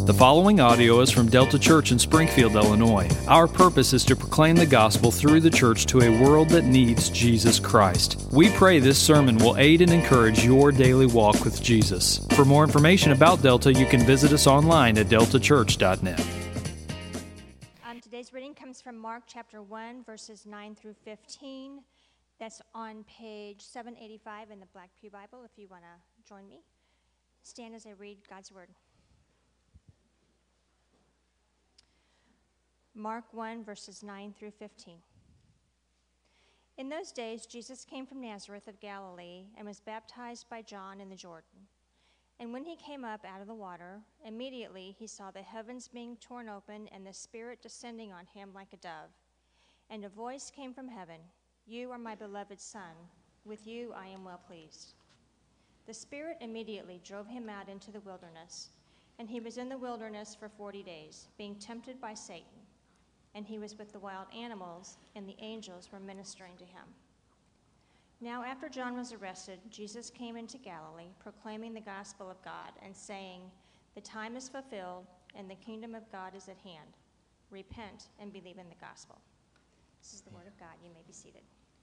The following audio is from Delta Church in Springfield, Illinois. Our purpose is to proclaim the gospel through the church to a world that needs Jesus Christ. We pray this sermon will aid and encourage your daily walk with Jesus. For more information about Delta, you can visit us online at deltachurch.net. Today's reading comes from Mark chapter 1, verses 9 through 15. That's on page 785 in the Black Pew Bible, if you want to join me. Stand as I read God's Word. Mark 1, verses 9 through 15. In those days, Jesus came from Nazareth of Galilee and was baptized by John in the Jordan. And when he came up out of the water, immediately he saw the heavens being torn open and the Spirit descending on him like a dove. And a voice came from heaven, "You are my beloved Son. With you I am well pleased." The Spirit immediately drove him out into the wilderness. And he was in the wilderness for 40 days, being tempted by Satan. And he was with the wild animals, and the angels were ministering to him. Now after John was arrested, Jesus came into Galilee, proclaiming the gospel of God, and saying, "The time is fulfilled, and the kingdom of God is at hand. Repent and believe in the gospel." This is the word of God. You may be seated.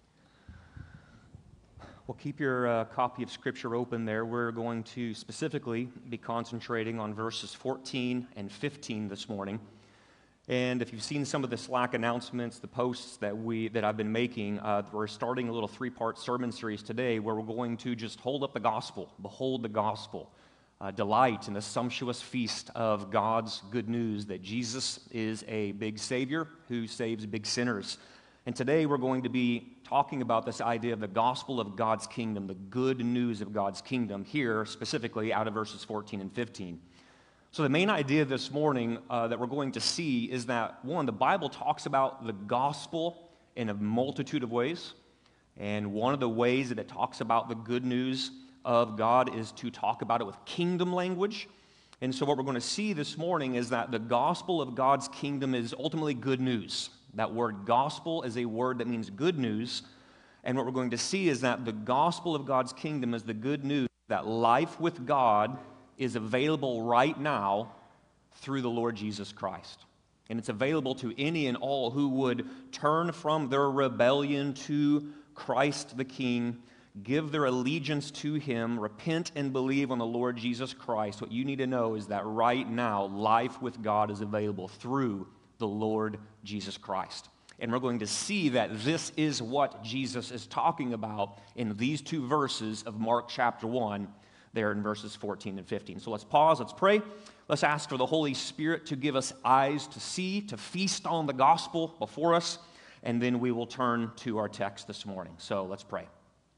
Well, keep your copy of Scripture open there. We're going to specifically be concentrating on verses 14 and 15 this morning. And if you've seen some of the Slack announcements, the posts that I've been making, we're starting a little 3-part sermon series today where we're going to just hold up the gospel, behold the gospel, delight in the sumptuous feast of God's good news that Jesus is a big Savior who saves big sinners. And today we're going to be talking about this idea of the gospel of God's kingdom, the good news of God's kingdom, here specifically out of verses 14 and 15. So the main idea this morning that we're going to see is that, one, the Bible talks about the gospel in a multitude of ways. And one of the ways that it talks about the good news of God is to talk about it with kingdom language. And so what we're going to see this morning is that the gospel of God's kingdom is ultimately good news. That word gospel is a word that means good news. And what we're going to see is that the gospel of God's kingdom is the good news that life with God is available right now through the Lord Jesus Christ. And it's available to any and all who would turn from their rebellion to Christ the King, give their allegiance to Him, repent and believe on the Lord Jesus Christ. What you need to know is that right now, life with God is available through the Lord Jesus Christ. And we're going to see that this is what Jesus is talking about in these 2 verses of Mark chapter 1, there in verses 14 and 15. So let's pause, let's pray. Let's ask for the Holy Spirit to give us eyes to see, to feast on the gospel before us, and then we will turn to our text this morning. So let's pray.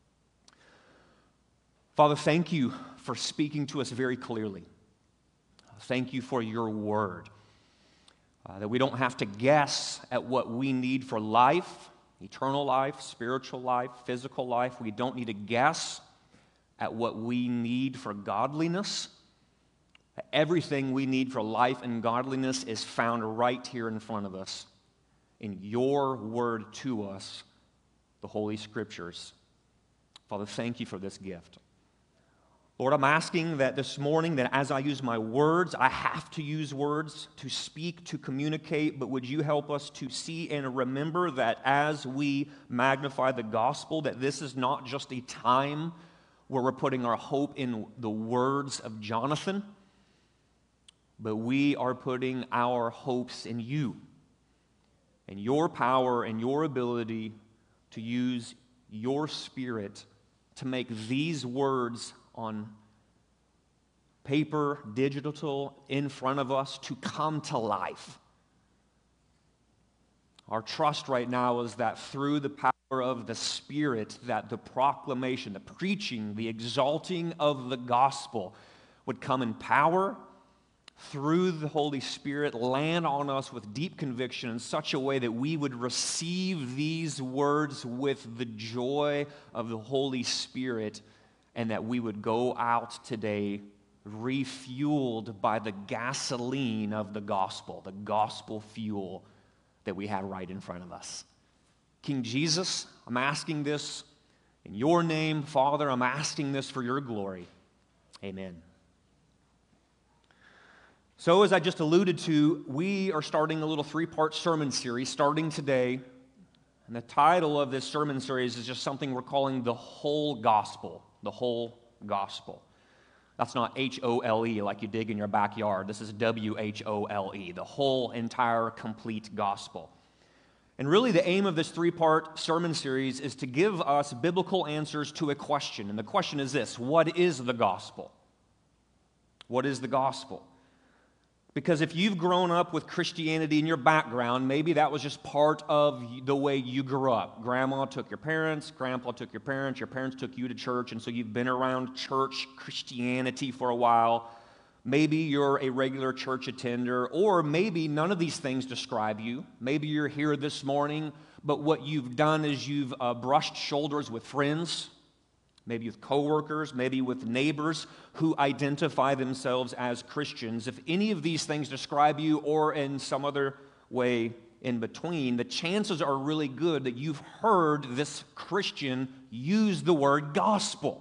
Father, thank you for speaking to us very clearly. Thank you for your word. That we don't have to guess at what we need for life, eternal life, spiritual life, physical life. We don't need to guess at what we need for godliness. Everything we need for life and godliness is found right here in front of us in your word to us, the Holy Scriptures. Father, thank you for this gift. Lord, I'm asking that this morning that as I use my words, I have to use words to speak, to communicate, but would you help us to see and remember that as we magnify the gospel, that this is not just a time where we're putting our hope in the words of Jonathan, but we are putting our hopes in you and your power and your ability to use your Spirit to make these words on paper, digital, in front of us to come to life. Our trust right now is that through the power of the Spirit, that the proclamation, the preaching, the exalting of the gospel would come in power through the Holy Spirit, land on us with deep conviction in such a way that we would receive these words with the joy of the Holy Spirit, and that we would go out today refueled by the gasoline of the gospel fuel that we have right in front of us. King Jesus, I'm asking this in your name. Father, I'm asking this for your glory. Amen. So as I just alluded to, we are starting a little three-part sermon series starting today. And the title of this sermon series is just something we're calling the whole gospel. The whole gospel. That's not H-O-L-E like you dig in your backyard. This is W-H-O-L-E, the whole, entire, complete gospel. And really the aim of this three-part sermon series is to give us biblical answers to a question. And the question is this: what is the gospel? What is the gospel? Because if you've grown up with Christianity in your background, maybe that was just part of the way you grew up. Grandma took your parents, grandpa took your parents took you to church, and so you've been around church Christianity for a while. Maybe you're a regular church attender, or maybe none of these things describe you. Maybe you're here this morning, but what you've done is you've brushed shoulders with friends, maybe with coworkers, maybe with neighbors who identify themselves as Christians. If any of these things describe you, or in some other way in between, the chances are really good that you've heard this Christian use the word gospel.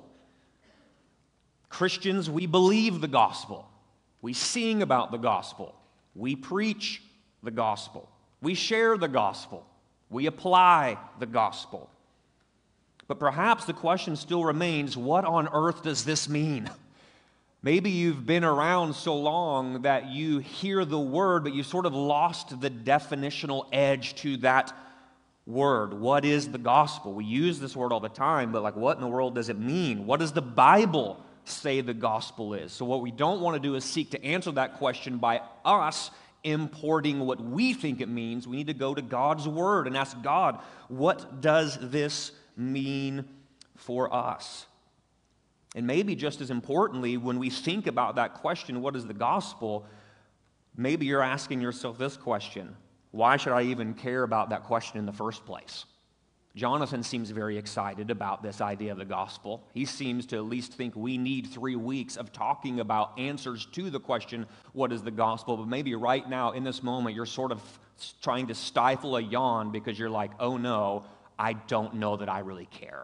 Christians, we believe the gospel. We sing about the gospel. We preach the gospel. We share the gospel. We apply the gospel. But perhaps the question still remains, what on earth does this mean? Maybe you've been around so long that you hear the word, but you sort of lost the definitional edge to that word. What is the gospel? We use this word all the time, but what in the world does it mean? What does the Bible say the gospel is? So what we don't want to do is seek to answer that question by us importing what we think it means. We need to go to God's word and ask God, what does this mean for us? And maybe just as importantly, when we think about that question, what is the gospel, maybe you're asking yourself this question: why should I even care about that question in the first place? Jonathan seems very excited about this idea of the gospel. He seems to at least think we need 3 weeks of talking about answers to the question, what is the gospel? But maybe right now, in this moment, you're sort of trying to stifle a yawn because you're like, oh no, I don't know that I really care.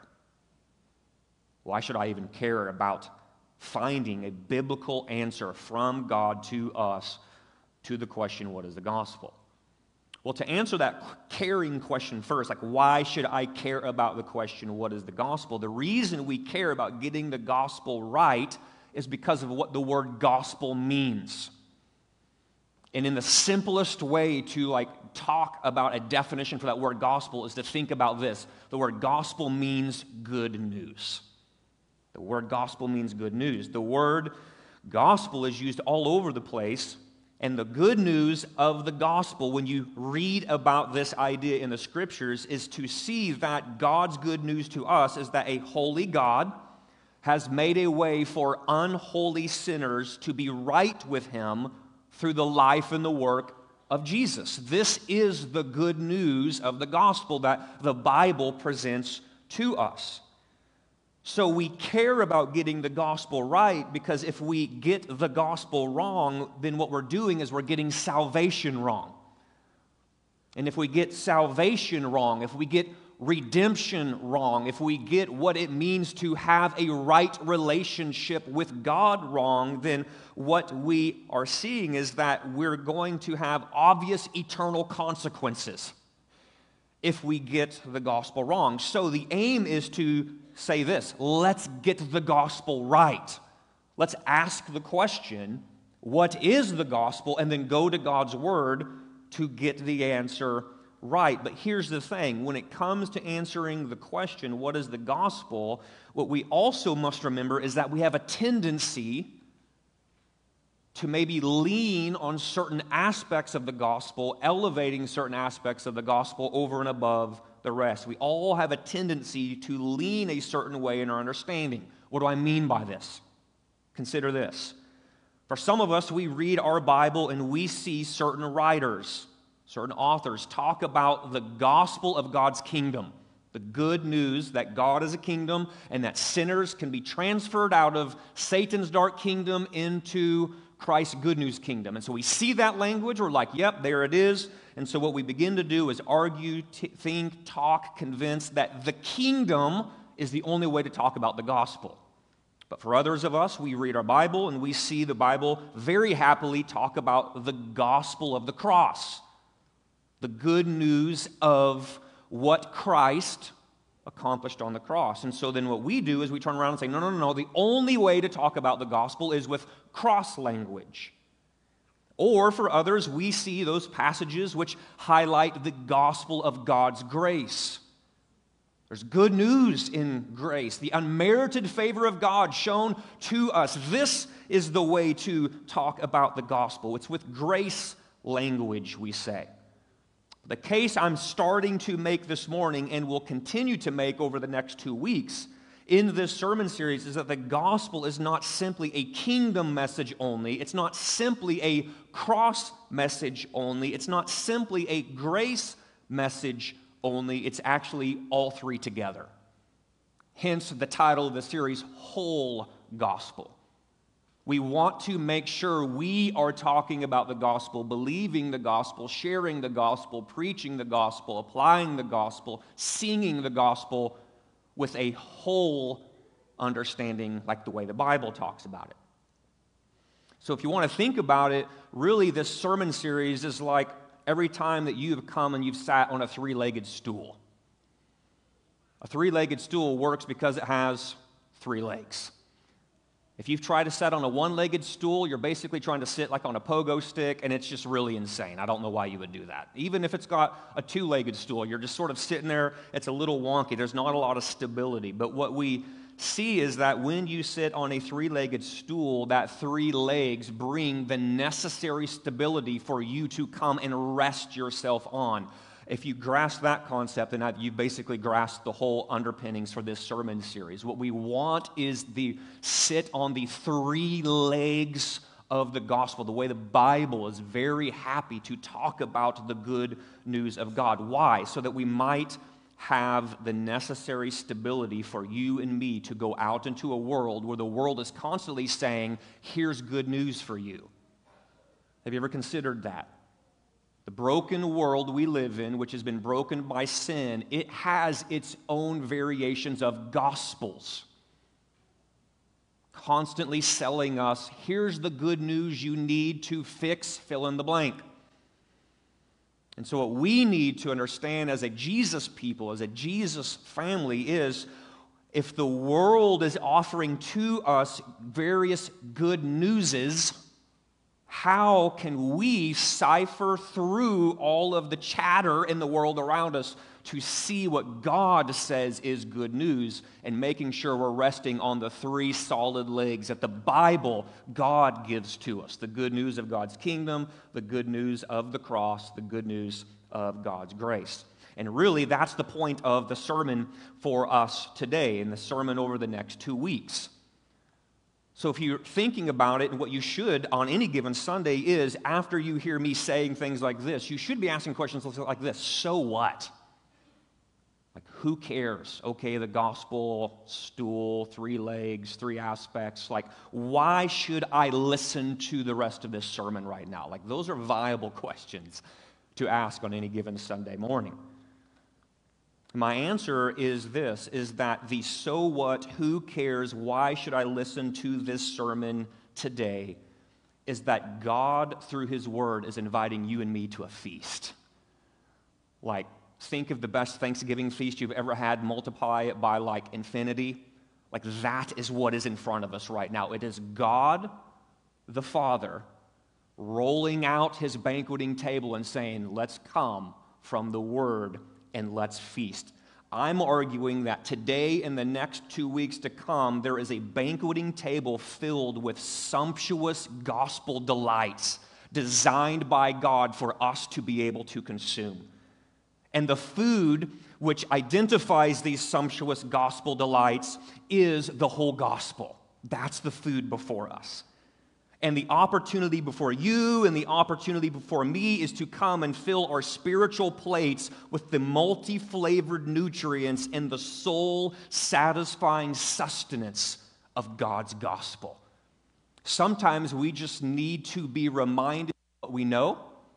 Why should I even care about finding a biblical answer from God to us to the question, what is the gospel? Well, to answer that caring question first, why should I care about the question, what is the gospel? The reason we care about getting the gospel right is because of what the word gospel means. And in the simplest way to talk about a definition for that word gospel is to think about this. The word gospel means good news. The word gospel means good news. The word gospel is used all over the place. And the good news of the gospel, when you read about this idea in the scriptures, is to see that God's good news to us is that a holy God has made a way for unholy sinners to be right with Him through the life and the work of Jesus. This is the good news of the gospel that the Bible presents to us. So we care about getting the gospel right, because if we get the gospel wrong, then what we're doing is we're getting salvation wrong. And if we get salvation wrong, if we get redemption wrong, if we get what it means to have a right relationship with God wrong, then what we are seeing is that we're going to have obvious eternal consequences if we get the gospel wrong. So the aim is to say this: let's get the gospel right. Let's ask the question, what is the gospel? And then go to God's word to get the answer right. But here's the thing: when it comes to answering the question, what is the gospel, what we also must remember is that we have a tendency to maybe lean on certain aspects of the gospel, elevating certain aspects of the gospel over and above the rest. We all have a tendency to lean a certain way in our understanding. What do I mean by this? Consider this. For some of us, we read our Bible and we see certain writers, certain authors talk about the gospel of God's kingdom, the good news that God is a kingdom and that sinners can be transferred out of Satan's dark kingdom into Christ's good news kingdom. And so we see that language, we're like, yep, there it is. And so what we begin to do is argue, think, talk, convince that the kingdom is the only way to talk about the gospel. But for others of us, we read our Bible and we see the Bible very happily talk about the gospel of the cross, the good news of what Christ accomplished on the cross. And so then what we do is we turn around and say, no, the only way to talk about the gospel is with cross language. Or for others, we see those passages which highlight the gospel of God's grace. There's good news in grace, the unmerited favor of God shown to us. This is the way to talk about the gospel. It's with grace language, we say. The case I'm starting to make this morning and will continue to make over the next 2 weeks in this sermon series is that the gospel is not simply a kingdom message only. It's not simply a cross message only. It's not simply a grace message only. It's actually all three together. Hence the title of the series, Whole Gospel. We want to make sure we are talking about the gospel, believing the gospel, sharing the gospel, preaching the gospel, applying the gospel, singing the gospel with a whole understanding like the way the Bible talks about it. So if you want to think about it, really this sermon series is like every time that you have come and you've sat on a three-legged stool. A three-legged stool works because it has three legs. If you've tried to sit on a one-legged stool, you're basically trying to sit like on a pogo stick, and it's just really insane. I don't know why you would do that. Even if it's got a two-legged stool, you're just sort of sitting there. It's a little wonky. There's not a lot of stability. But what we see is that when you sit on a three-legged stool, that three legs bring the necessary stability for you to come and rest yourself on. If you grasp that concept, then you've basically grasped the whole underpinnings for this sermon series. What we want is the sit on the three legs of the gospel, the way the Bible is very happy to talk about the good news of God. Why? So that we might have the necessary stability for you and me to go out into a world where the world is constantly saying, here's good news for you. Have you ever considered that? The broken world we live in, which has been broken by sin, it has its own variations of gospels. Constantly selling us, here's the good news you need to fix fill in the blank. And so what we need to understand as a Jesus people, as a Jesus family is, if the world is offering to us various good newses, how can we cipher through all of the chatter in the world around us to see what God says is good news and making sure we're resting on the three solid legs that the Bible, God gives to us? The good news of God's kingdom, the good news of the cross, the good news of God's grace. And really, that's the point of the sermon for us today and the sermon over the next 2 weeks. So if you're thinking about it, and what you should on any given Sunday is, after you hear me saying things like this, you should be asking questions like this. So what? Like, who cares? Okay, the gospel, stool, three legs, three aspects. Like, why should I listen to the rest of this sermon right now? Like, those are viable questions to ask on any given Sunday morning. My answer is this, is that the so what, who cares, why should I listen to this sermon today, is that God, through His Word, is inviting you and me to a feast. Like, think of the best Thanksgiving feast you've ever had, multiply it by like infinity. Like, that is what is in front of us right now. It is God, the Father, rolling out His banqueting table and saying, let's come from the Word and let's feast. I'm arguing that today and the next 2 weeks to come, there is a banqueting table filled with sumptuous gospel delights designed by God for us to be able to consume. And the food which identifies these sumptuous gospel delights is the whole gospel. That's the food before us. And the opportunity before you and the opportunity before me is to come and fill our spiritual plates with the multi-flavored nutrients and the soul-satisfying sustenance of God's gospel. Sometimes we just need to be reminded of what we know,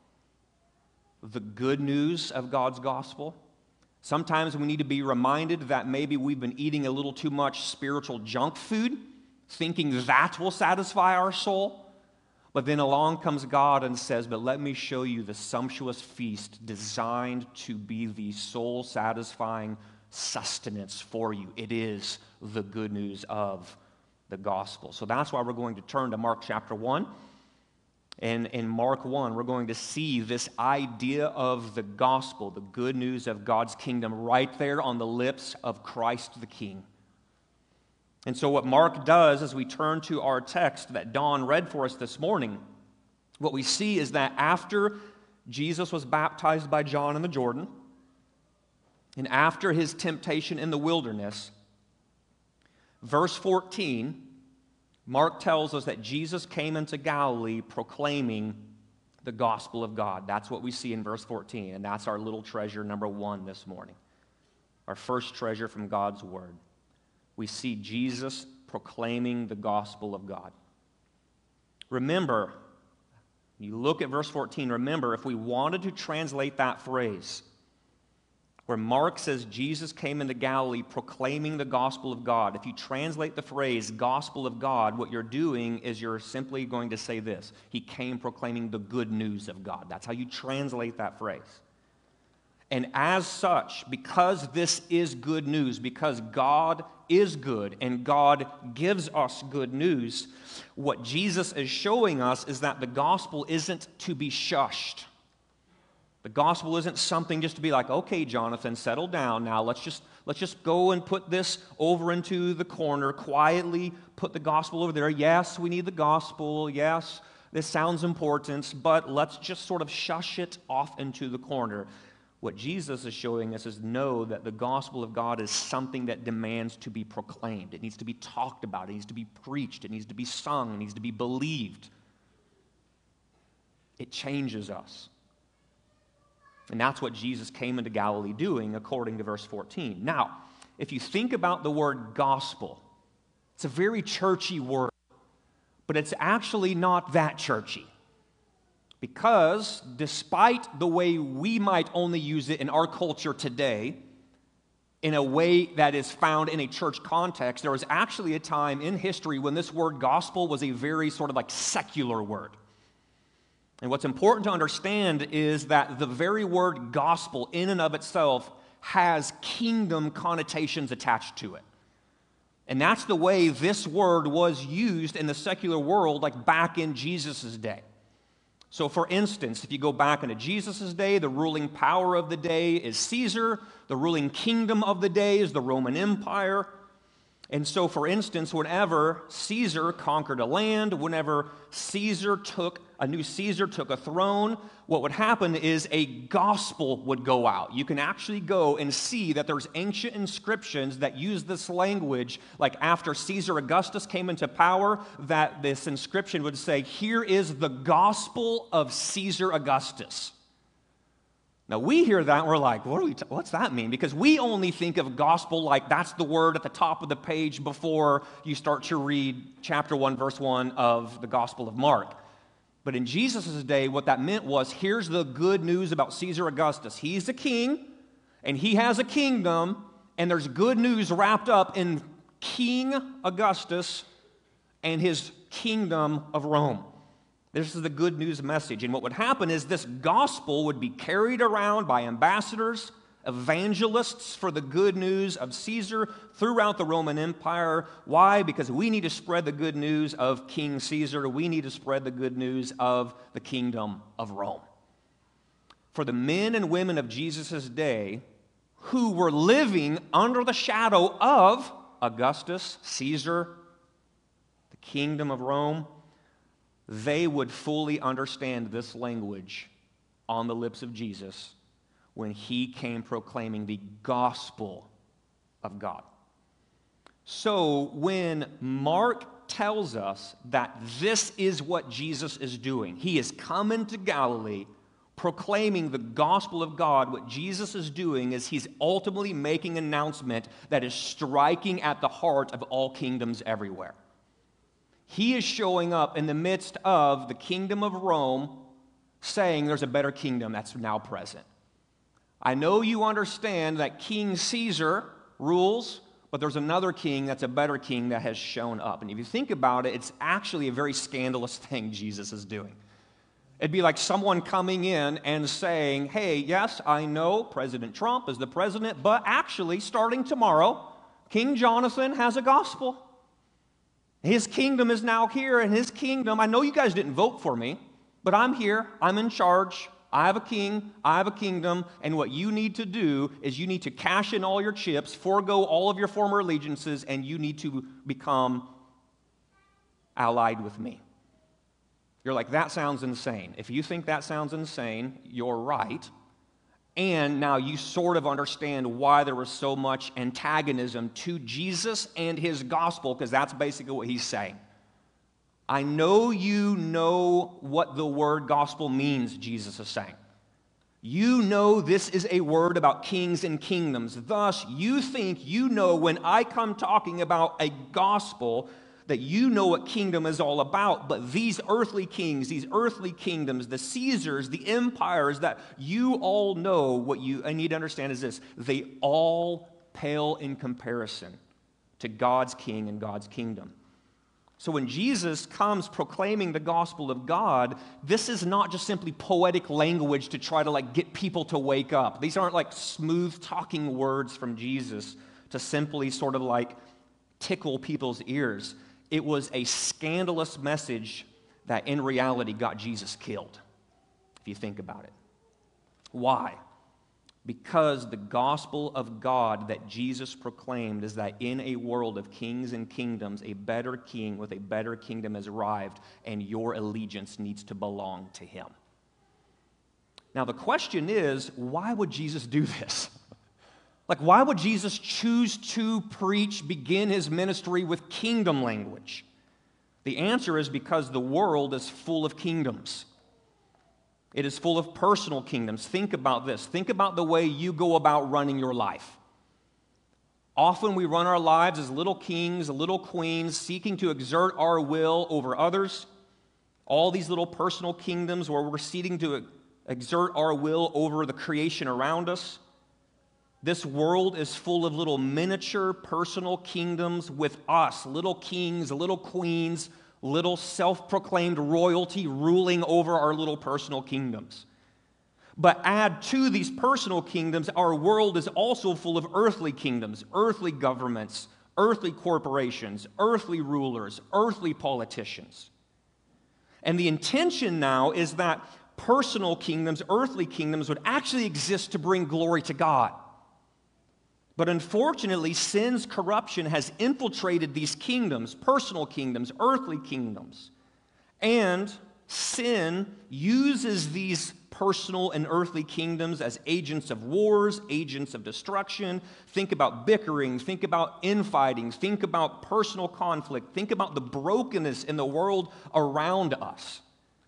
the good news of God's gospel. Sometimes we need to be reminded that maybe we've been eating a little too much spiritual junk food thinking that will satisfy our soul. But then along comes God and says, but let me show you the sumptuous feast designed to be the soul-satisfying sustenance for you. It is the good news of the gospel. So that's why we're going to turn to Mark chapter 1. And in Mark 1, we're going to see this idea of the gospel, the good news of God's kingdom, right there on the lips of Christ the King. And so what Mark does as we turn to our text that Don read for us this morning, what we see is that after Jesus was baptized by John in the Jordan, and after his temptation in the wilderness, verse 14, Mark tells us that Jesus came into Galilee proclaiming the gospel of God. That's what we see in verse 14, and that's our little treasure number 1 this morning. Our first treasure from God's word. We see Jesus proclaiming the gospel of God. Remember, you look at verse 14, remember, if we wanted to translate that phrase, where Mark says Jesus came into Galilee proclaiming the gospel of God, if you translate the phrase gospel of God, what you're doing is you're simply going to say this: he came proclaiming the good news of God. That's how you translate that phrase. And as such, because this is good news, because God is good and God gives us good news, what Jesus is showing us is that the gospel isn't to be shushed. The gospel isn't something just to be like, okay, Jonathan, settle down now. Let's just go and put this over into the corner, quietly put the gospel over there. Yes, we need the gospel. Yes, this sounds important, but let's just sort of shush it off into the corner. What Jesus is showing us is know that the gospel of God is something that demands to be proclaimed. It needs to be talked about. It needs to be preached. It needs to be sung. It needs to be believed. It changes us. And that's what Jesus came into Galilee doing, according to verse 14. Now, if you think about the word gospel, it's a very churchy word, but it's actually not that churchy. Because despite the way we might only use it in our culture today, in a way that is found in a church context, there was actually a time in history when this word gospel was a very sort of like secular word. And what's important to understand is that the very word gospel in and of itself has kingdom connotations attached to it. And that's the way this word was used in the secular world, like back in Jesus' day. So for instance, if you go back into Jesus' day, the ruling power of the day is Caesar. The ruling kingdom of the day is the Roman Empire. And so, for instance, whenever Caesar conquered a land, whenever a new Caesar took a throne, what would happen is a gospel would go out. You can actually go and see that there's ancient inscriptions that use this language, like after Caesar Augustus came into power, that this inscription would say, "Here is the gospel of Caesar Augustus." Now, we hear that and we're like, what's that mean? Because we only think of gospel like that's the word at the top of the page before you start to read chapter 1, verse 1 of the Gospel of Mark. But in Jesus' day, what that meant was, here's the good news about Caesar Augustus. He's a king, and he has a kingdom, and there's good news wrapped up in King Augustus and his kingdom of Rome. This is the good news message. And what would happen is this gospel would be carried around by ambassadors, evangelists for the good news of Caesar throughout the Roman Empire. Why? Because we need to spread the good news of King Caesar. We need to spread the good news of the kingdom of Rome. For the men and women of Jesus' day who were living under the shadow of Augustus, Caesar, the kingdom of Rome, they would fully understand this language on the lips of Jesus when he came proclaiming the gospel of God. So when Mark tells us that this is what Jesus is doing, he is coming to Galilee proclaiming the gospel of God, what Jesus is doing is he's ultimately making an announcement that is striking at the heart of all kingdoms everywhere. He is showing up in the midst of the kingdom of Rome, saying there's a better kingdom that's now present. I know you understand that King Caesar rules, but there's another king that's a better king that has shown up. And if you think about it, it's actually a very scandalous thing Jesus is doing. It'd be like someone coming in and saying, hey, yes, I know President Trump is the president, but actually, starting tomorrow, King Jonathan has a gospel. His kingdom is now here, and his kingdom, I know you guys didn't vote for me, but I'm here, I'm in charge, I have a king, I have a kingdom, and what you need to do is you need to cash in all your chips, forego all of your former allegiances, and you need to become allied with me. You're like, that sounds insane. If you think that sounds insane, you're right. And now you sort of understand why there was so much antagonism to Jesus and his gospel, because that's basically what he's saying. I know you know what the word gospel means, Jesus is saying. You know this is a word about kings and kingdoms. Thus, you think you know when I come talking about a gospel that you know what kingdom is all about, but these earthly kings, these earthly kingdoms, the Caesars, the empires that you all know, what I need to understand is this: they all pale in comparison to God's king and God's kingdom. So when Jesus comes proclaiming the gospel of God, this is not just simply poetic language to try to get people to wake up. These aren't like smooth talking words from Jesus to simply sort of tickle people's ears. It was a scandalous message that in reality got Jesus killed, if you think about it. Why? Because the gospel of God that Jesus proclaimed is that in a world of kings and kingdoms, a better king with a better kingdom has arrived, and your allegiance needs to belong to him. Now the question is, why would Jesus do this? Why would Jesus choose to begin his ministry with kingdom language? The answer is because the world is full of kingdoms. It is full of personal kingdoms. Think about this. Think about the way you go about running your life. Often we run our lives as little kings, little queens, seeking to exert our will over others. All these little personal kingdoms where we're seeking to exert our will over the creation around us. This world is full of little miniature personal kingdoms with us, little kings, little queens, little self-proclaimed royalty ruling over our little personal kingdoms. But add to these personal kingdoms, our world is also full of earthly kingdoms, earthly governments, earthly corporations, earthly rulers, earthly politicians. And the intention now is that personal kingdoms, earthly kingdoms, would actually exist to bring glory to God. But unfortunately, sin's corruption has infiltrated these kingdoms, personal kingdoms, earthly kingdoms. And sin uses these personal and earthly kingdoms as agents of wars, agents of destruction. Think about bickering, think about infighting, think about personal conflict, think about the brokenness in the world around us.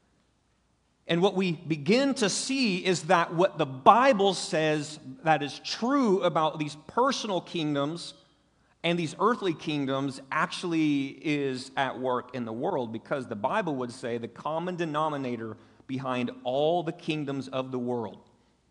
And what we begin to see is that what the Bible says that is true about these personal kingdoms and these earthly kingdoms actually is at work in the world, because the Bible would say the common denominator behind all the kingdoms of the world,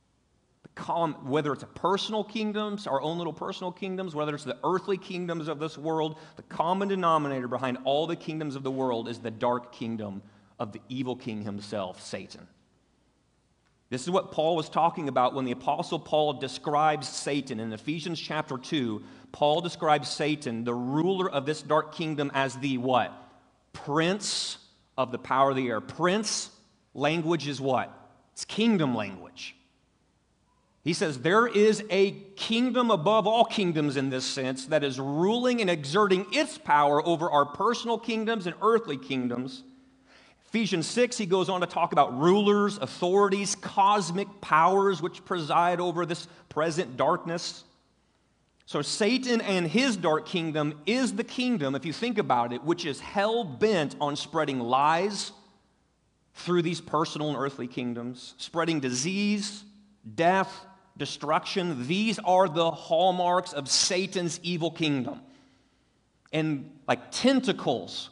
whether it's a personal kingdoms, our own little personal kingdoms, whether it's the earthly kingdoms of this world, the common denominator behind all the kingdoms of the world is the dark kingdom of the evil king himself, Satan. This is what Paul was talking about when the Apostle Paul describes Satan. In Ephesians chapter 2, Paul describes Satan, the ruler of this dark kingdom, as the what? Prince of the power of the air. Prince language is what? It's kingdom language. He says there is a kingdom above all kingdoms in this sense that is ruling and exerting its power over our personal kingdoms and earthly kingdoms. Ephesians 6, he goes on to talk about rulers, authorities, cosmic powers which preside over this present darkness. So Satan and his dark kingdom is the kingdom, if you think about it, which is hell-bent on spreading lies through these personal and earthly kingdoms, spreading disease, death, destruction. These are the hallmarks of Satan's evil kingdom. And like tentacles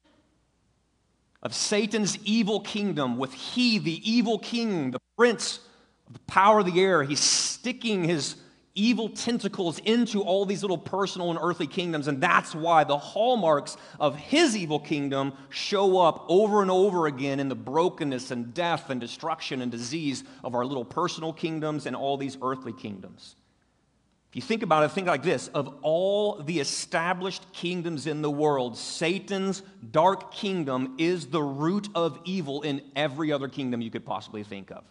of Satan's evil kingdom, with he, the evil king, the prince of the power of the air, he's sticking his evil tentacles into all these little personal and earthly kingdoms, and that's why the hallmarks of his evil kingdom show up over and over again in the brokenness and death and destruction and disease of our little personal kingdoms and all these earthly kingdoms. If you think about it, think like this: of all the established kingdoms in the world, Satan's dark kingdom is the root of evil in every other kingdom you could possibly think of.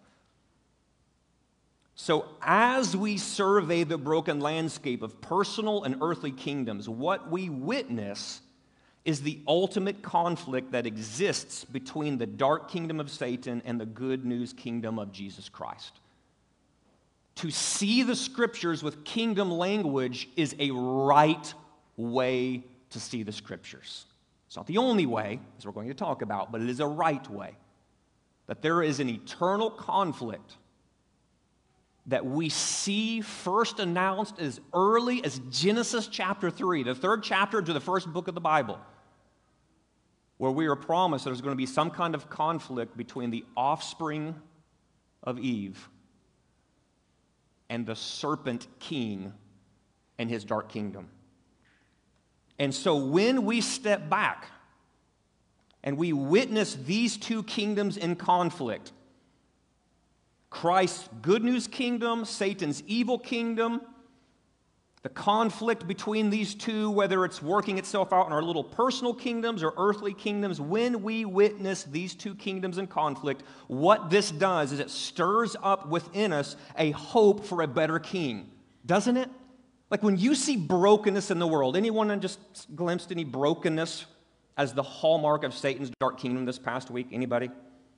So as we survey the broken landscape of personal and earthly kingdoms, what we witness is the ultimate conflict that exists between the dark kingdom of Satan and the good news kingdom of Jesus Christ. To see the scriptures with kingdom language is a right way to see the scriptures. It's not the only way, as we're going to talk about, but it is a right way. That there is an eternal conflict that we see first announced as early as Genesis chapter 3, the third chapter to the first book of the Bible, where we are promised there's going to be some kind of conflict between the offspring of Eve and the serpent king and his dark kingdom. And so when we step back and we witness these two kingdoms in conflict, Christ's good news kingdom, Satan's evil kingdom, the conflict between these two, whether it's working itself out in our little personal kingdoms or earthly kingdoms, when we witness these two kingdoms in conflict, what this does is it stirs up within us a hope for a better king, doesn't it? Like when you see brokenness in the world, anyone just glimpsed any brokenness as the hallmark of Satan's dark kingdom this past week? Anybody?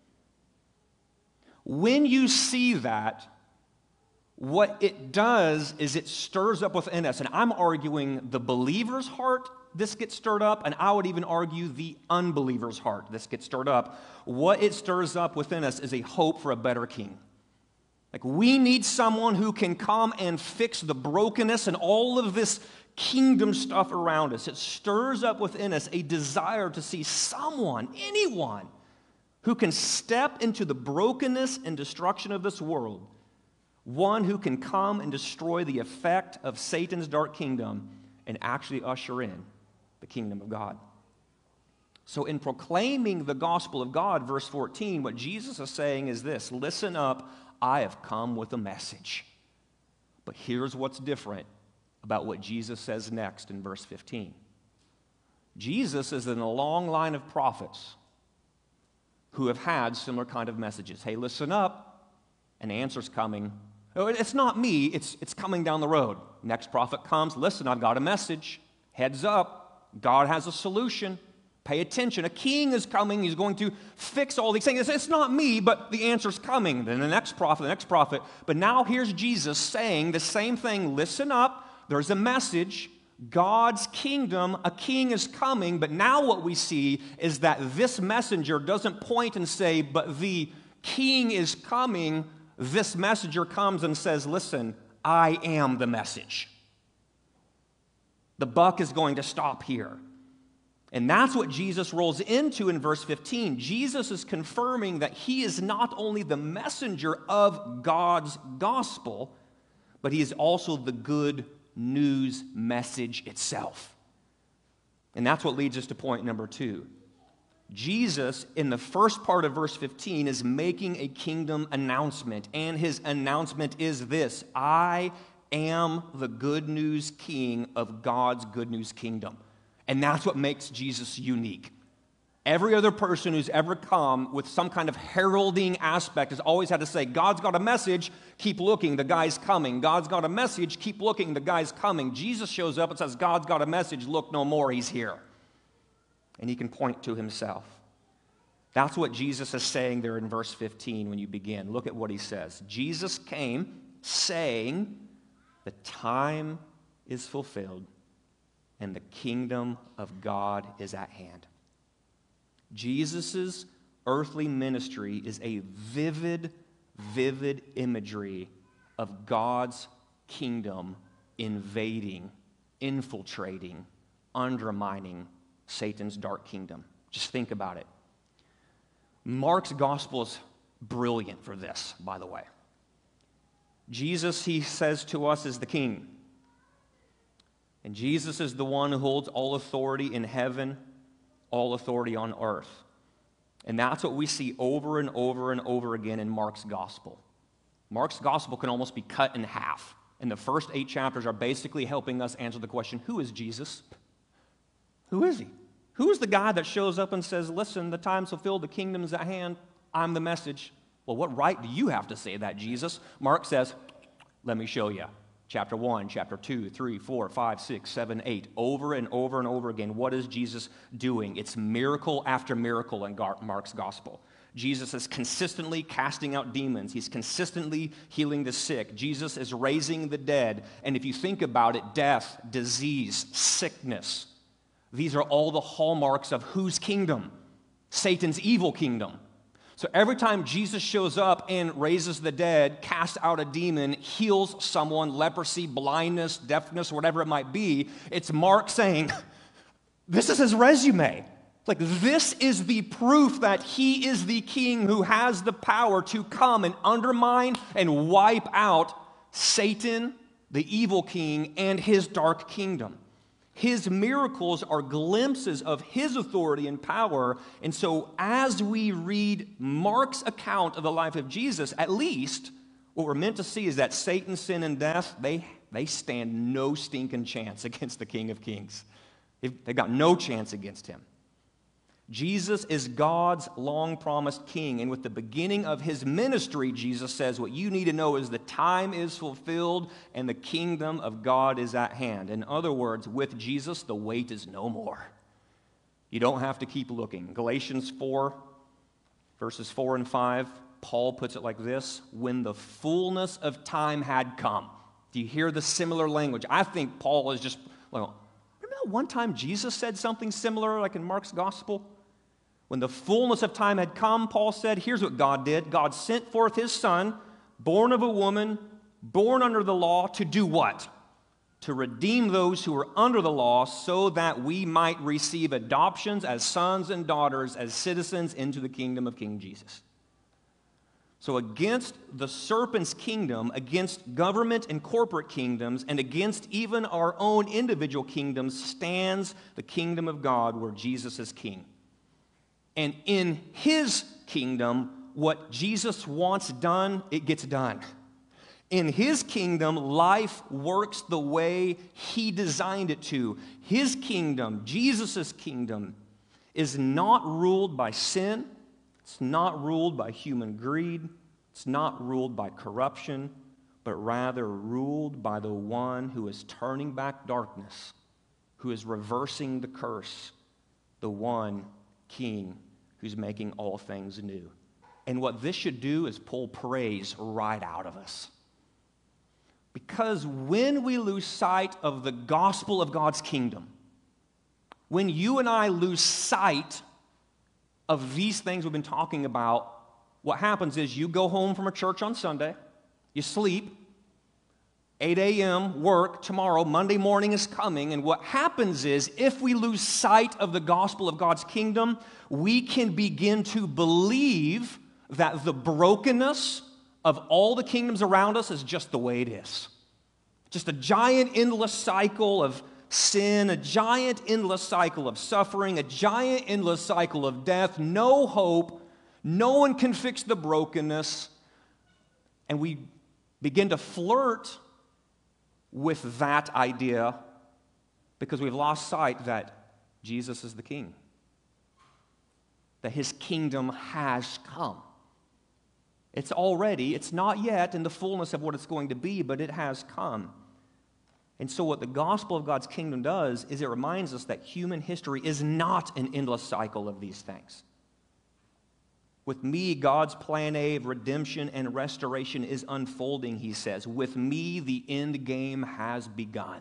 When you see that, what it does is it stirs up within us. And I'm arguing the believer's heart, this gets stirred up, and I would even argue the unbeliever's heart, this gets stirred up. What it stirs up within us is a hope for a better king. Like we need someone who can come and fix the brokenness and all of this kingdom stuff around us. It stirs up within us a desire to see someone, anyone, who can step into the brokenness and destruction of this world, one who can come and destroy the effect of Satan's dark kingdom and actually usher in the kingdom of God. So in proclaiming the gospel of God, verse 14, what Jesus is saying is this: listen up, I have come with a message. But here's what's different about what Jesus says next in verse 15. Jesus is in a long line of prophets who have had similar kind of messages. Hey, listen up, an answer's coming. Oh, it's not me, it's coming down the road. Next prophet comes, listen, I've got a message. Heads up, God has a solution. Pay attention. A king is coming, he's going to fix all these things. It's not me, but the answer's coming. Then the next prophet. But now here's Jesus saying the same thing. Listen up, there's a message. God's kingdom, a king is coming, but now what we see is that this messenger doesn't point and say, but the king is coming. This messenger comes and says, listen, I am the message. The buck is going to stop here. And that's what Jesus rolls into in verse 15. Jesus is confirming that he is not only the messenger of God's gospel, but he is also the good news message itself. And that's what leads us to point number 2. Jesus, in the first part of verse 15, is making a kingdom announcement. And his announcement is this: I am the good news king of God's good news kingdom. And that's what makes Jesus unique. Every other person who's ever come with some kind of heralding aspect has always had to say, God's got a message, keep looking, the guy's coming. God's got a message, keep looking, the guy's coming. Jesus shows up and says, God's got a message, look no more, he's here. And he can point to himself. That's what Jesus is saying there in verse 15 when you begin. Look at what he says. Jesus came saying, the time is fulfilled and the kingdom of God is at hand. Jesus' earthly ministry is a vivid imagery of God's kingdom invading, infiltrating, undermining Satan's dark kingdom. Just think about it. Mark's gospel is brilliant for this, by the way. Jesus, he says to us, is the king. And Jesus is the one who holds all authority in heaven, all authority on earth. And that's what we see over and over and over again in Mark's gospel. Mark's gospel can almost be cut in half. And the first 8 chapters are basically helping us answer the question, who is Jesus? Who is he? Who is the guy that shows up and says, listen, the time's fulfilled, the kingdom's at hand, I'm the message? Well, what right do you have to say that, Jesus? Mark says, let me show you. Chapter 1, chapter 2, 3, 4, 5, 6, 7, 8. Over and over and over again, what is Jesus doing? It's miracle after miracle in Mark's gospel. Jesus is consistently casting out demons. He's consistently healing the sick. Jesus is raising the dead. And if you think about it, death, disease, sickness, these are all the hallmarks of whose kingdom? Satan's evil kingdom. So every time Jesus shows up and raises the dead, casts out a demon, heals someone, leprosy, blindness, deafness, whatever it might be, it's Mark saying, this is his resume. Like, this is the proof that he is the king who has the power to come and undermine and wipe out Satan, the evil king, and his dark kingdom. His miracles are glimpses of his authority and power. And so as we read Mark's account of the life of Jesus, at least what we're meant to see is that Satan, sin, and death, they stand no stinking chance against the King of Kings. They've got no chance against him. Jesus is God's long-promised king, and with the beginning of his ministry, Jesus says, what you need to know is the time is fulfilled and the kingdom of God is at hand. In other words, with Jesus, the wait is no more. You don't have to keep looking. Galatians 4, verses 4 and 5, Paul puts it like this, when the fullness of time had come. Do you hear the similar language? I think Paul is just, well, remember that one time Jesus said something similar, like in Mark's gospel? When the fullness of time had come, Paul said, here's what God did. God sent forth his son, born of a woman, born under the law, to do what? To redeem those who were under the law so that we might receive adoptions as sons and daughters, as citizens into the kingdom of King Jesus. So against the serpent's kingdom, against government and corporate kingdoms, and against even our own individual kingdoms stands the kingdom of God where Jesus is king. And in his kingdom, what Jesus wants done, it gets done. In his kingdom, life works the way he designed it to. His kingdom, Jesus' kingdom, is not ruled by sin. It's not ruled by human greed. It's not ruled by corruption, but rather ruled by the one who is turning back darkness, who is reversing the curse, the one King who's making all things new. And what this should do is pull praise right out of us. Because when we lose sight of the gospel of God's kingdom, when you and I lose sight of these things we've been talking about, what happens is you go home from a church on Sunday, you sleep, 8 a.m., work, tomorrow, Monday morning is coming, and what happens is, if we lose sight of the gospel of God's kingdom, we can begin to believe that the brokenness of all the kingdoms around us is just the way it is. Just a giant endless cycle of sin, a giant endless cycle of suffering, a giant endless cycle of death, no hope, no one can fix the brokenness, and we begin to flirt with that idea because we've lost sight that Jesus is the king, that his kingdom has come. It's not yet in the fullness of what it's going to be, but it has come. And so what the gospel of God's kingdom does is it reminds us that human history is not an endless cycle of these things. With me, God's plan A of redemption and restoration is unfolding, he says. With me, the end game has begun.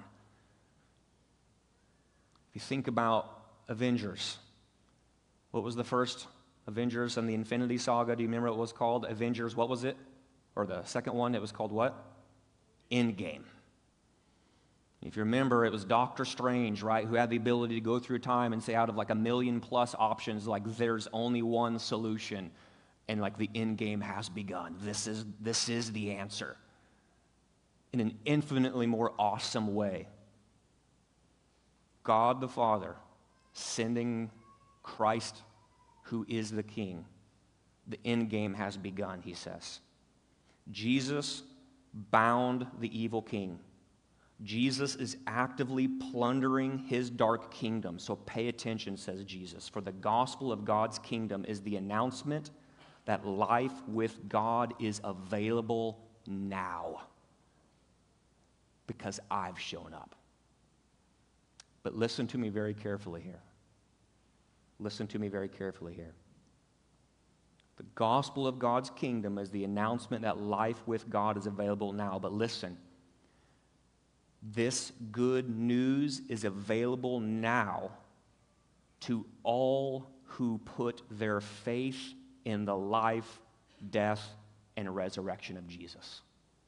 If you think about Avengers, what was the first Avengers and the Infinity Saga? Do you remember what it was called? Avengers, what was it? Or the second one, it was called what? Endgame. If you remember, it was Doctor Strange, right, who had the ability to go through time and say out of like 1 million plus options, like there's only one solution, and like the end game has begun. This is the answer. in an infinitely more awesome way. God the Father sending Christ, who is the King. The end game has begun, he says. Jesus bound the evil king. Jesus is actively plundering his dark kingdom. So pay attention, says Jesus. For the gospel of God's kingdom is the announcement that life with God is available now because I've shown up. But listen to me very carefully here. Listen to me very carefully here. The gospel of God's kingdom is the announcement that life with God is available now. But listen, this good news is available now to all who put their faith in the life, death, and resurrection of Jesus.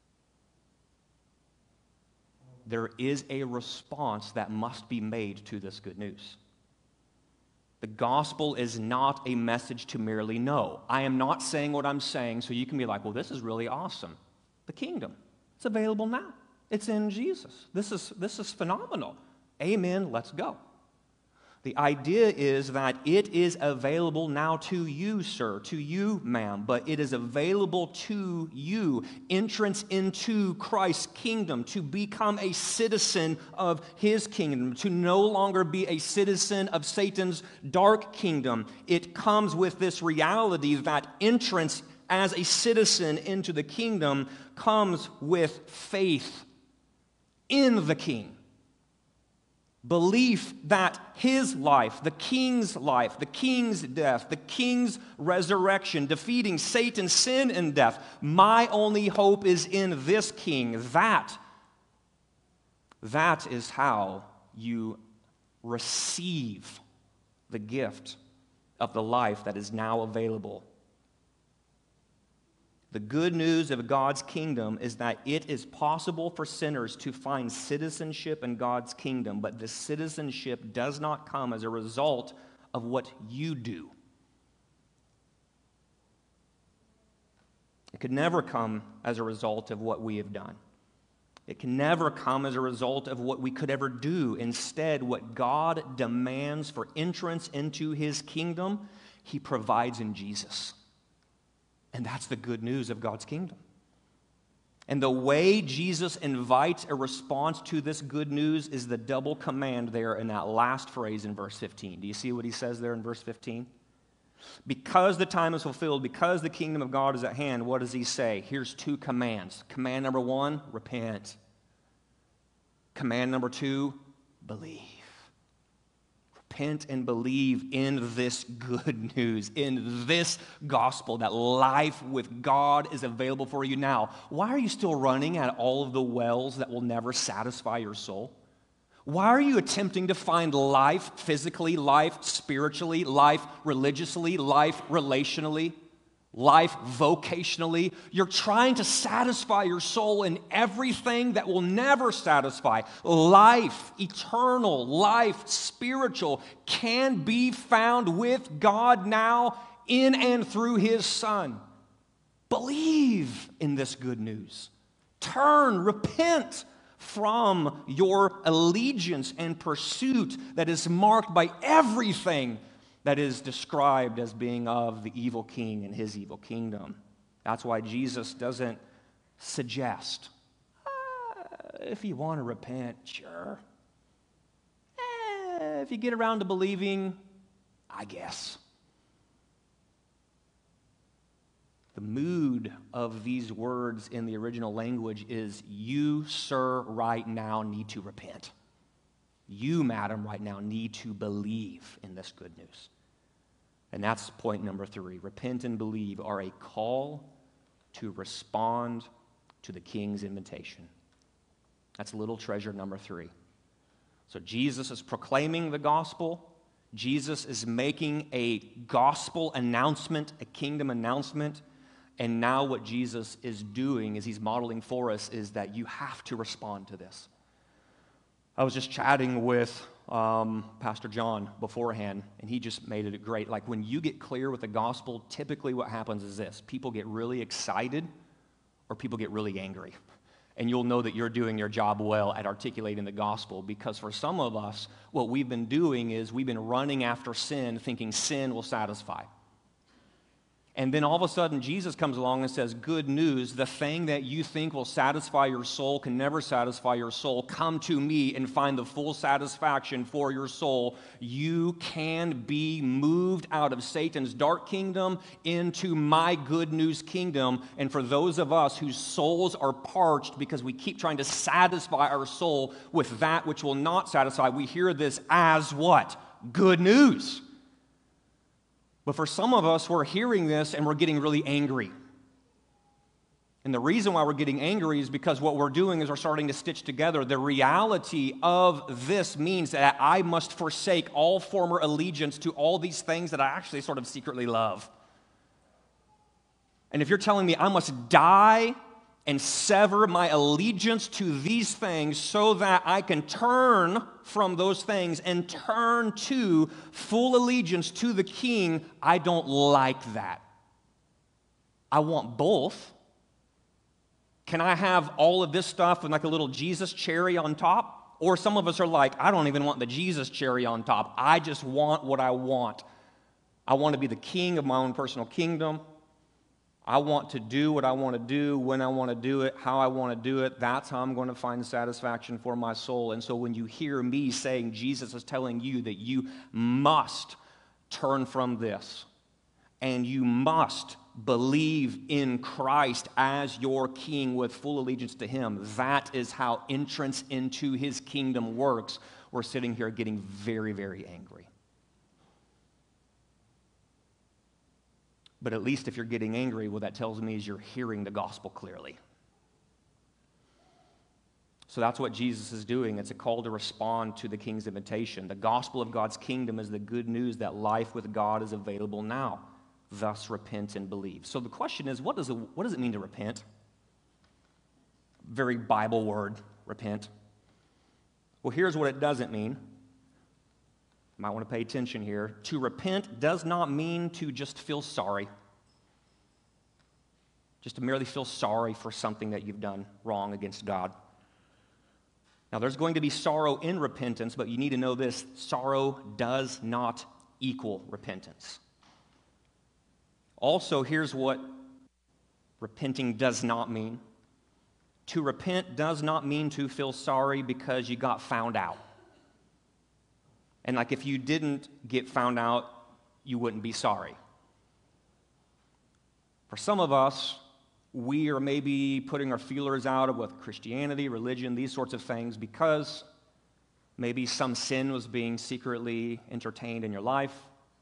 There is a response that must be made to this good news. The gospel is not a message to merely know. I am not saying what I'm saying so you can be like, well, this is really awesome. The kingdom, it's available now. It's in Jesus. This is phenomenal. Amen, let's go. The idea is that it is available now to you, sir, to you, ma'am, but it is available to you. Entrance into Christ's kingdom, to become a citizen of his kingdom, to no longer be a citizen of Satan's dark kingdom. It comes with this reality that entrance as a citizen into the kingdom comes with faith in the King. Belief that his life, the king's death, the king's resurrection, defeating Satan, sin, and death, my only hope is in this king. That is how you receive the gift of the life that is now available. The good news of God's kingdom is that it is possible for sinners to find citizenship in God's kingdom, but this citizenship does not come as a result of what you do. It could never come as a result of what we have done. It can never come as a result of what we could ever do. Instead, what God demands for entrance into his kingdom, he provides in Jesus. And that's the good news of God's kingdom. And the way Jesus invites a response to this good news is the double command there in that last phrase in verse 15. Do you see what he says there in verse 15? Because the time is fulfilled, because the kingdom of God is at hand, what does he say? Here's two commands. Command number 1, repent. Command number 2, believe. Repent and believe in this good news, in this gospel, that life with God is available for you now. Why are you still running at all of the wells that will never satisfy your soul? Why are you attempting to find life physically, life spiritually, life religiously, life relationally, life vocationally? You're trying to satisfy your soul in everything that will never satisfy. Life, eternal, life, spiritual, can be found with God now in and through his Son. Believe in this good news. Turn, repent from your allegiance and pursuit that is marked by everything that is described as being of the evil king and his evil kingdom. That's why Jesus doesn't suggest, if you want to repent, sure. If you get around to believing, I guess. The mood of these words in the original language is, you, sir, right now need to repent. You, madam, right now need to believe in this good news. And that's point number 3. Repent and believe are a call to respond to the king's invitation. That's little treasure number 3. So Jesus is proclaiming the gospel. Jesus is making a gospel announcement, a kingdom announcement. And now what Jesus is doing, is he's modeling for us, is that you have to respond to this. I was just chatting with Pastor John beforehand, and he just made it great. Like, when you get clear with the gospel, typically what happens is this. People get really excited or people get really angry. and you'll know that you're doing your job well at articulating the gospel. Because for some of us, what we've been doing is we've been running after sin, thinking sin will satisfy. And then all of a sudden, Jesus comes along and says, good news, the thing that you think will satisfy your soul can never satisfy your soul. Come to me and find the full satisfaction for your soul. You can be moved out of Satan's dark kingdom into my good news kingdom. And for those of us whose souls are parched because we keep trying to satisfy our soul with that which will not satisfy, we hear this as what? Good news. But for some of us, we're hearing this and we're getting really angry. And the reason why we're getting angry is because what we're doing is we're starting to stitch together. The reality of this means that I must forsake all former allegiance to all these things that I actually sort of secretly love. And if you're telling me I must die and sever my allegiance to these things so that I can turn from those things and turn to full allegiance to the King, I don't like that. I want both. Can I have all of this stuff with like a little Jesus cherry on top? Or some of us are like, I don't even want the Jesus cherry on top. I just want what I want. I want to be the king of my own personal kingdom. I want to do what I want to do, when I want to do it, how I want to do it. That's how I'm going to find satisfaction for my soul. And so when you hear me saying Jesus is telling you that you must turn from this and you must believe in Christ as your king with full allegiance to him, that is how entrance into his kingdom works. We're sitting here getting very, very angry. But at least if you're getting angry, what that tells me is you're hearing the gospel clearly. So that's what Jesus is doing. It's a call to respond to the King's invitation. The gospel of God's kingdom is the good news that life with God is available now. Thus, repent and believe. So the question is, what does it mean to repent? Very Bible word, repent. Well, here's what it doesn't mean. You might want to pay attention here. To repent does not mean to just feel sorry. Just to merely feel sorry for something that you've done wrong against God. Now, there's going to be sorrow in repentance, but you need to know this. Sorrow does not equal repentance. Also, here's what repenting does not mean. To repent does not mean to feel sorry because you got found out. And like if you didn't get found out, you wouldn't be sorry. For some of us, we are maybe putting our feelers out with Christianity, religion, these sorts of things because maybe some sin was being secretly entertained in your life.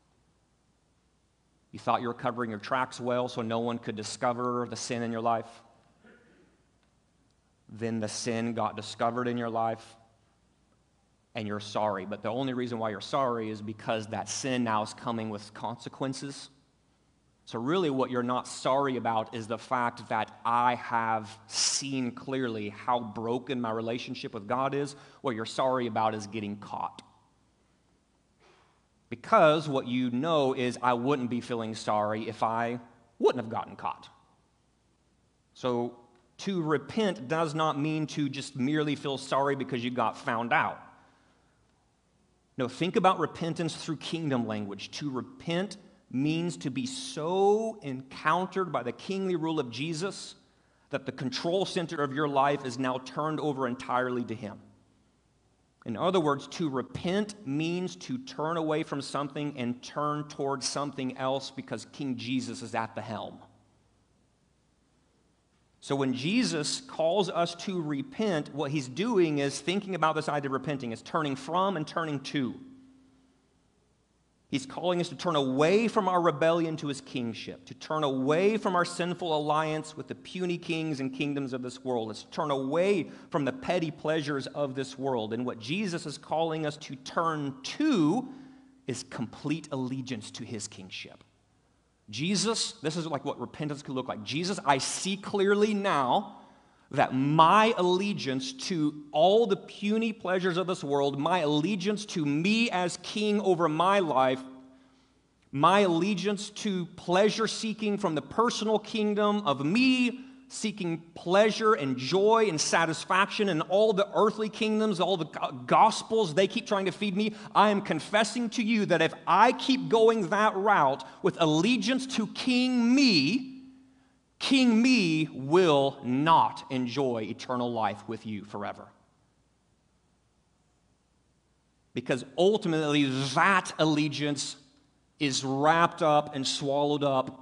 You thought you were covering your tracks well so no one could discover the sin in your life. Then the sin got discovered in your life. And you're sorry, but the only reason why you're sorry is because that sin now is coming with consequences. So really what you're not sorry about is the fact that I have seen clearly how broken my relationship with God is. What you're sorry about is getting caught. Because what you know is I wouldn't be feeling sorry if I wouldn't have gotten caught. So to repent does not mean to just merely feel sorry because you got found out. No, think about repentance through kingdom language. To repent means to be so encountered by the kingly rule of Jesus that the control center of your life is now turned over entirely to him. In other words, to repent means to turn away from something and turn towards something else because King Jesus is at the helm. So when Jesus calls us to repent, what he's doing is thinking about this idea of repenting, is turning from and turning to. He's calling us to turn away from our rebellion to his kingship, to turn away from our sinful alliance with the puny kings and kingdoms of this world. It's to turn away from the petty pleasures of this world. And what Jesus is calling us to turn to is complete allegiance to his kingship. Jesus, this is like what repentance could look like. Jesus, I see clearly now that my allegiance to all the puny pleasures of this world, my allegiance to me as king over my life, my allegiance to pleasure seeking from the personal kingdom of me seeking pleasure and joy and satisfaction in all the earthly kingdoms, all the gospels they keep trying to feed me, I am confessing to you that if I keep going that route with allegiance to King Me will not enjoy eternal life with you forever. Because ultimately that allegiance is wrapped up and swallowed up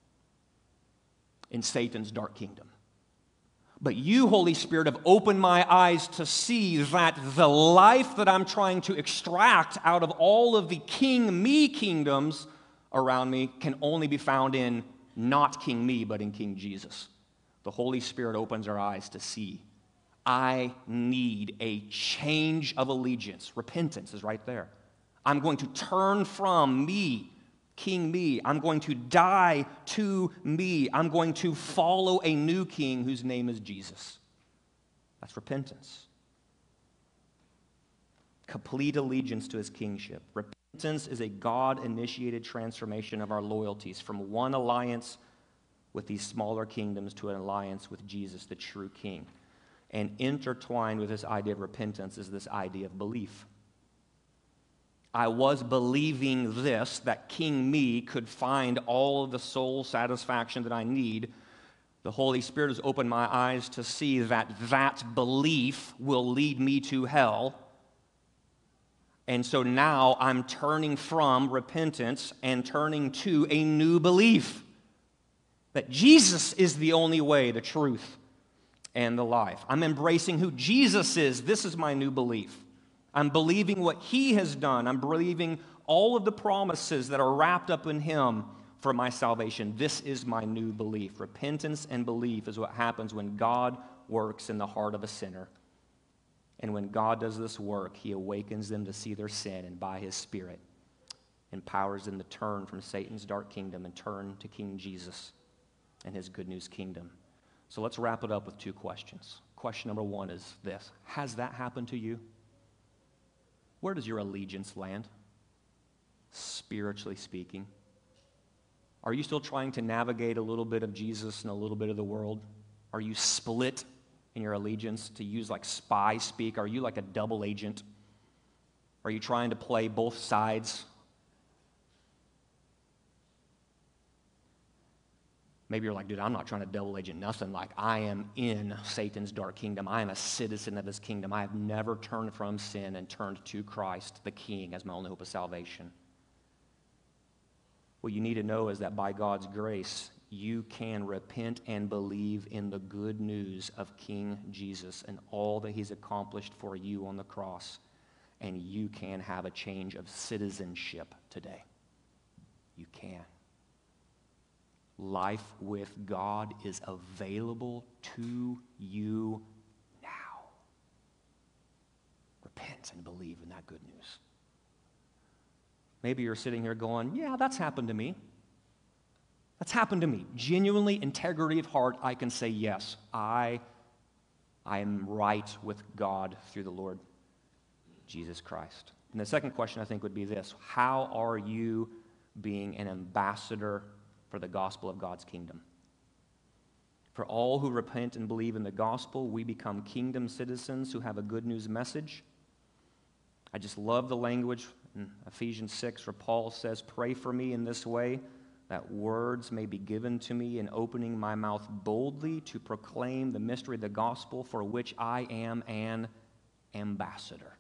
in Satan's dark kingdom. But you, Holy Spirit, have opened my eyes to see that the life that I'm trying to extract out of all of the King Me kingdoms around me can only be found in not King Me, but in King Jesus. The Holy Spirit opens our eyes to see I need a change of allegiance. Repentance is right there. I'm going to turn from me, King Me. I'm going to die to me. I'm going to follow a new king whose name is Jesus. That's repentance. Complete allegiance to his kingship. Repentance is a God-initiated transformation of our loyalties from one alliance with these smaller kingdoms to an alliance with Jesus, the true king. And intertwined with this idea of repentance is this idea of belief. I was believing this, that King Me could find all of the soul satisfaction that I need. The Holy Spirit has opened my eyes to see that that belief will lead me to hell. And so now I'm turning from repentance and turning to a new belief. That Jesus is the only way, the truth, and the life. I'm embracing who Jesus is. This is my new belief. I'm believing what he has done. I'm believing all of the promises that are wrapped up in him for my salvation. This is my new belief. Repentance and belief is what happens when God works in the heart of a sinner. And when God does this work, he awakens them to see their sin, and by his Spirit empowers them to turn from Satan's dark kingdom and turn to King Jesus and his good news kingdom. So let's wrap it up with two questions. Question number one is this: has that happened to you? Where does your allegiance land, spiritually speaking? Are you still trying to navigate a little bit of Jesus and a little bit of the world? Are you split in your allegiance, to use like spy speak? Are you like a double agent? Are you trying to play both sides? Maybe you're like, dude, I'm not trying to double agent nothing. Like, I am in Satan's dark kingdom. I am a citizen of his kingdom. I have never turned from sin and turned to Christ, the King, as my only hope of salvation. What you need to know is that by God's grace, you can repent and believe in the good news of King Jesus and all that he's accomplished for you on the cross. And you can have a change of citizenship today. You can. Life with God is available to you now. Repent and believe in that good news. Maybe you're sitting here going, yeah, that's happened to me. That's happened to me. Genuinely, integrity of heart, I can say, yes, I am right with God through the Lord Jesus Christ. And the second question, I think, would be this: how are you being an ambassador for the gospel of God's kingdom? For all who repent and believe in the gospel, we become kingdom citizens who have a good news message. I just love the language in Ephesians 6 where Paul says, pray for me in this way, that words may be given to me in opening my mouth boldly to proclaim the mystery of the gospel, for which I am an ambassador.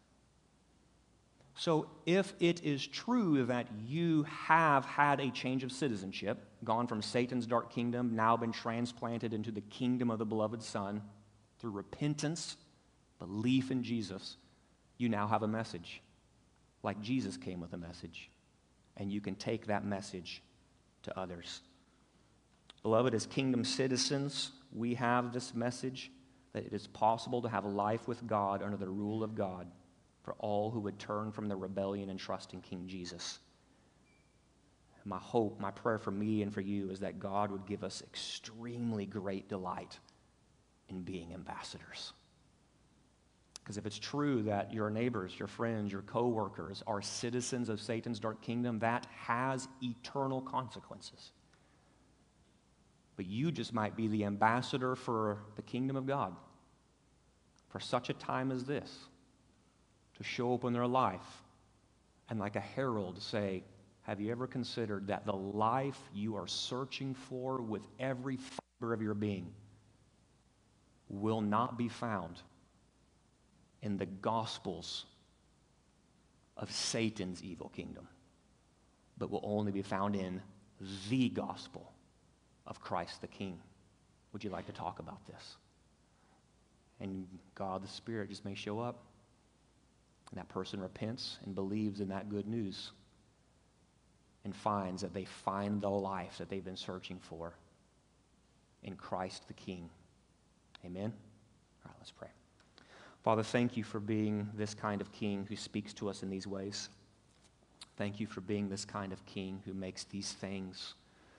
So if it is true that you have had a change of citizenship, gone from Satan's dark kingdom, now been transplanted into the kingdom of the beloved Son, through repentance, belief in Jesus, you now have a message, like Jesus came with a message, and you can take that message to others. Beloved, as kingdom citizens, we have this message that it is possible to have life with God under the rule of God, for all who would turn from their rebellion and trust in King Jesus. My hope, my prayer for me and for you is that God would give us extremely great delight in being ambassadors. Because if it's true that your neighbors, your friends, your co-workers are citizens of Satan's dark kingdom, that has eternal consequences. But you just might be the ambassador for the kingdom of God for such a time as this, to show up in their life and like a herald say, have you ever considered that the life you are searching for with every fiber of your being will not be found in the gospels of Satan's evil kingdom, but will only be found in the gospel of Christ the King? Would you like to talk about this? And God the Spirit just may show up, and that person repents and believes in that good news and finds that they find the life that they've been searching for in Christ the King. Amen? All right, let's pray. Father, thank you for being this kind of King who speaks to us in these ways. Thank you for being this kind of King who makes these things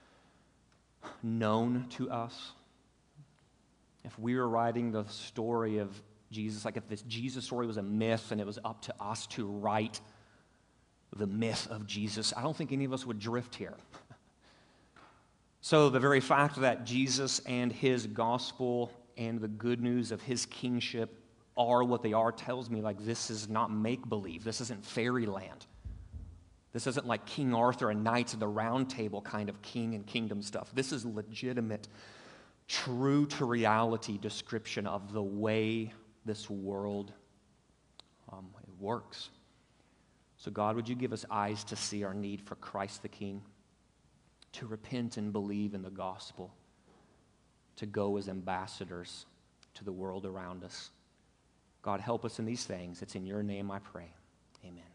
known to us. If we were writing the story of Jesus, like if this Jesus story was a myth and it was up to us to write the myth of Jesus, I don't think any of us would drift here. So the very fact that Jesus and his gospel and the good news of his kingship are what they are tells me like this is not make-believe. This isn't fairyland. This isn't like King Arthur and Knights of the Round Table kind of king and kingdom stuff. This is legitimate, true to reality description of the way this world it works. So God, would you give us eyes to see our need for Christ the King, to repent and believe in the gospel, to go as ambassadors to the world around us. God, help us in these things. It's in your name I pray. Amen.